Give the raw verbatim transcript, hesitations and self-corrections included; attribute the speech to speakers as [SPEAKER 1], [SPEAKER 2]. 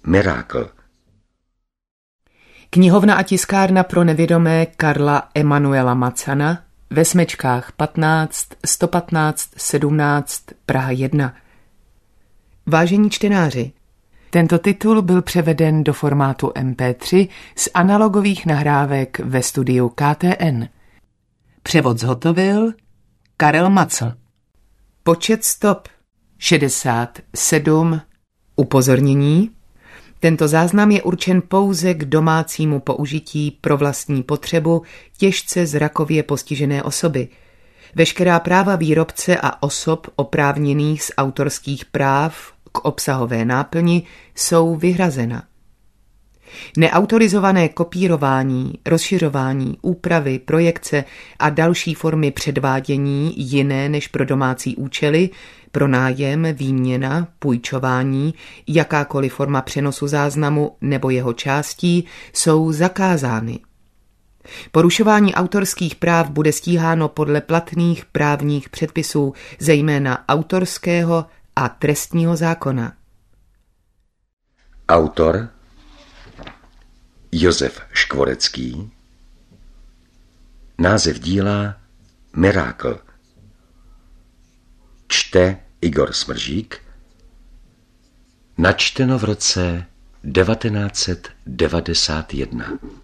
[SPEAKER 1] Mirákl.
[SPEAKER 2] Knihovna a tiskárna pro nevědomé Karla Emanuela Macana ve Smečkách patnáct, sto patnáct, sedmnáct, Praha jedna. Vážení čtenáři, tento titul byl převeden do formátu em pé tři z analogových nahrávek ve studiu K T N. Převod zhotovil Karel Macl. Počet stop šedesát sedm. Upozornění. Tento záznam je určen pouze k domácímu použití pro vlastní potřebu těžce zrakově postižené osoby. Veškerá práva výrobce a osob oprávněných z autorských práv k obsahové náplni jsou vyhrazena. Neautorizované kopírování, rozšiřování, úpravy, projekce a další formy předvádění jiné než pro domácí účely, pronájem, výměna, půjčování, jakákoliv forma přenosu záznamu nebo jeho částí jsou zakázány. Porušování autorských práv bude stíháno podle platných právních předpisů, zejména autorského a trestního zákona.
[SPEAKER 1] Autor Josef Škvorecký. Název díla Mirákl. Čte Igor Smržík. Načteno v roce devatenáct set devadesát jedna.